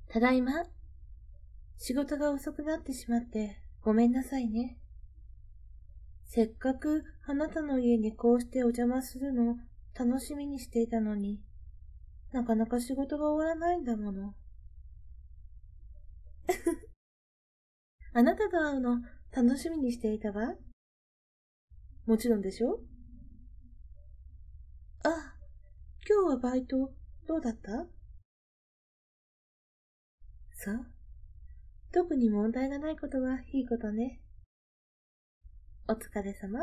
ただいま。仕事が遅くなってしまってごめんなさいね。せっかくあなたの家にこうしてお邪魔するのを楽しみにしていたのに、なかなか仕事が終わらないんだもの。あなたと会うの楽しみにしていたわ。もちろんでしょ？あ、今日はバイトどうだった？そう。特に問題がないことはいいことね。お疲れ様。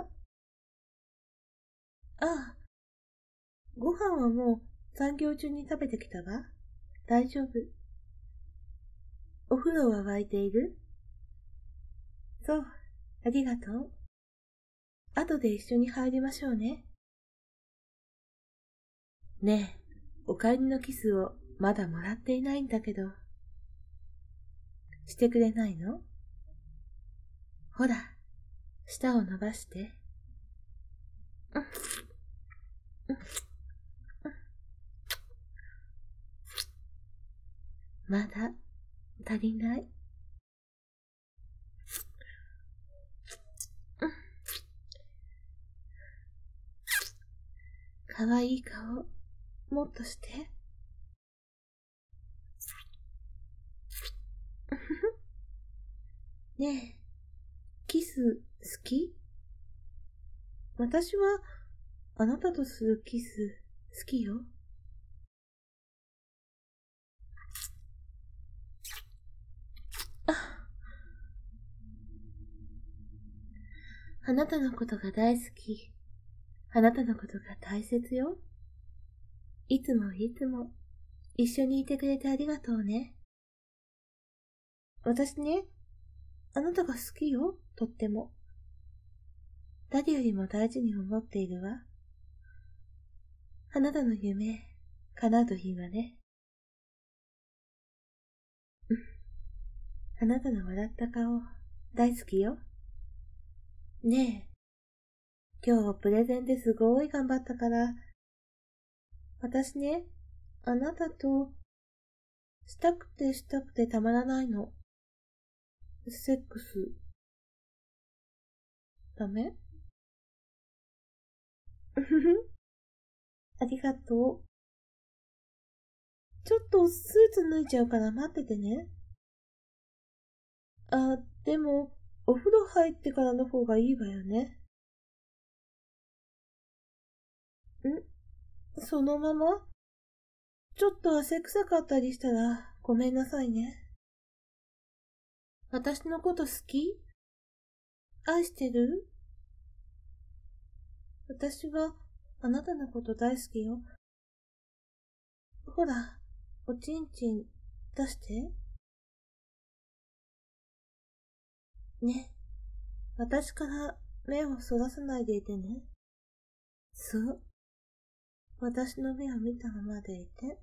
ああ、ご飯はもう残業中に食べてきたわ。大丈夫。お風呂は沸いている？そう、ありがとう。後で一緒に入りましょうね。ねえ、お帰りのキスをまだもらっていないんだけど。してくれないの？ほら、舌を伸ばして。まだ足りない。かわいい顔、もっとして。ねえ、キス好き？私はあなたとするキス好きよ。あなたのことが大好き。あなたのことが大切よ。いつもいつも一緒にいてくれてありがとうね。私ね、あなたが好きよ、とっても。誰よりも大事に思っているわ。あなたの夢、叶うといいわね。あなたの笑った顔、大好きよ。ねえ、今日プレゼンですごい頑張ったから、私ね、あなたと、したくてしたくてたまらないの。セックス、ダメ？ありがとう。ちょっとスーツ脱いちゃうから待っててね。あ、でも、お風呂入ってからの方がいいわよね。そのまま？ちょっと汗臭かったりしたらごめんなさいね。私のこと好き？愛してる？私はあなたのこと大好きよ。ほら、おちんちん出して。ね、私から目をそらさないでいてね。そう。私の目を見たままでいて。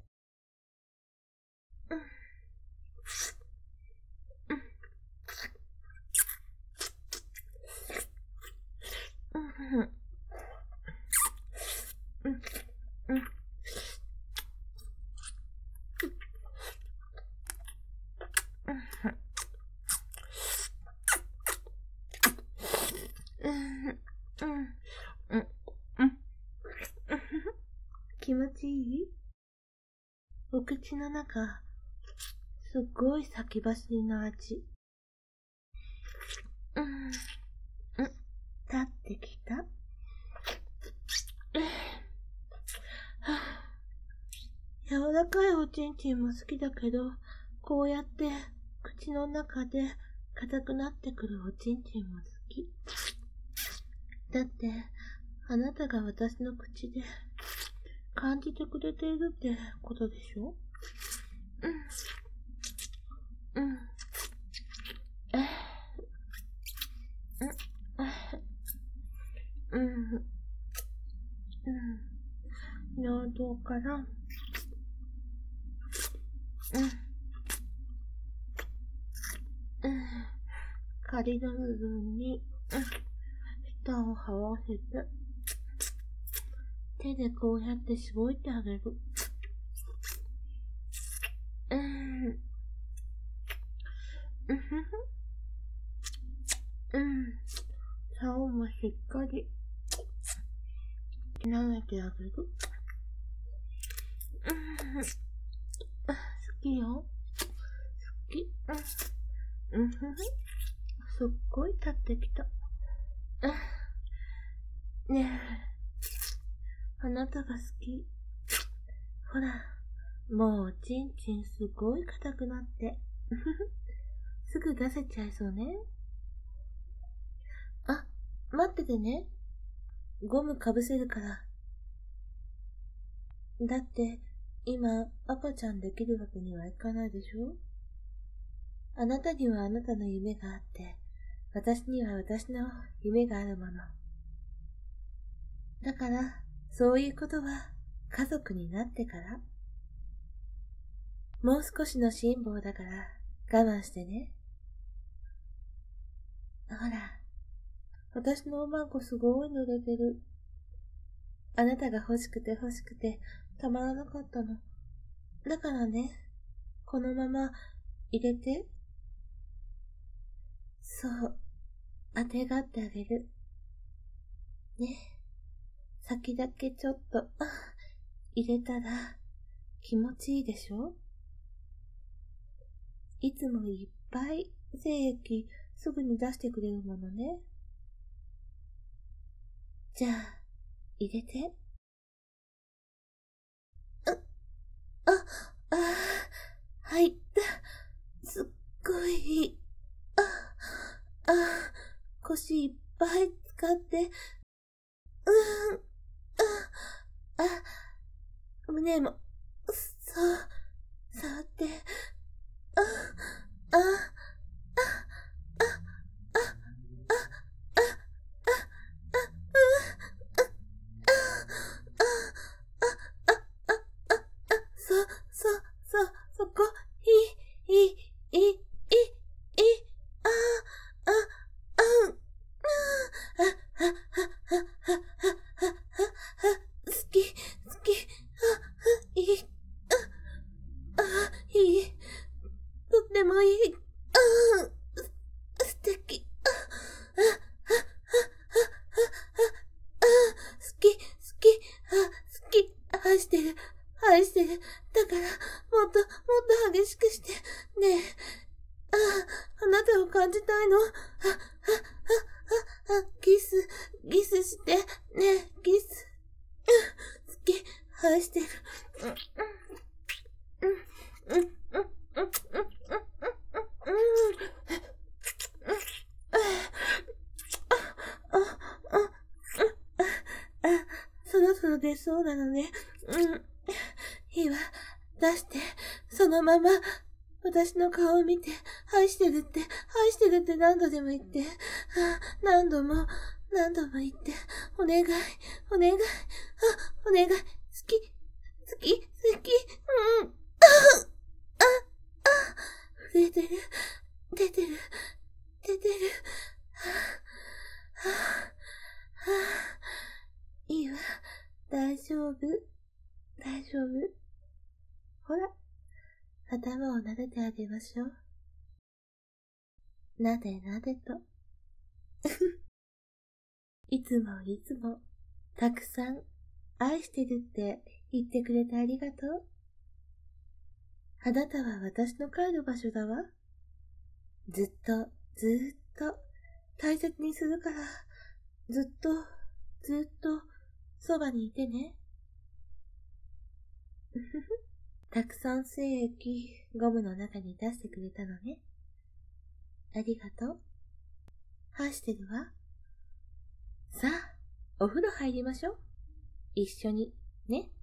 気持ちいい？お口の中、すっごい先走りの味。立ってきた。柔らかいおちんちんも好きだけど、こうやって口の中で硬くなってくるおちんちんも好き。だって、あなたが私の口で感じてくれているってことでしょ？喉から、仮の部分に、舌を這わせて、手でこうやってしごいてあげる。 うんふふ。竿もしっかり舐めてあげる。好きよ。好き。すっごい立ってきた。ねえ、あなたが好き。ほら、もうちんちんすごい硬くなって。すぐ出せちゃいそうね。あ、待っててね。ゴムかぶせるから。だって、今、赤ちゃんできるわけにはいかないでしょ？あなたにはあなたの夢があって、私には私の夢があるもの。だから、そういうことは家族になってから。もう少しの辛抱だから我慢してね。ほら、私のおまんこすごい濡れてる。あなたが欲しくて欲しくてたまらなかったの。だからね、このまま入れて。そう、あてがってあげる。ね、先だけちょっと入れたら気持ちいいでしょ？いつもいっぱい精液すぐに出してくれるものね。じゃあ、入れて。あ、入った。すっごい。腰いっぱい使って、胸も、触って、そこ、あ、あ、あ、好き、いい、いい、とってもいい、素敵、好き、愛してる。だから、もっと激しくして。ねえ、あなたを感じたいの。キスして。ねえ、キス。好き、愛してる。そろそろ出そうなのね。いいわ。出して、そのまま、私の顔を見て、愛してるって何度でも言って、何度も言って、お願い、お願い、好き、震えてる、出てる、いいわ、大丈夫。ほら、頭を撫でてあげましょう。なでなでと。いつも、たくさん愛してるって言ってくれてありがとう。あなたは私の帰る場所だわ。ずっと大切にするから、ずっとそばにいてね。たくさん精液ゴムの中に出してくれたのね。ありがとう。愛してるわ。さあ、お風呂入りましょう。一緒にね。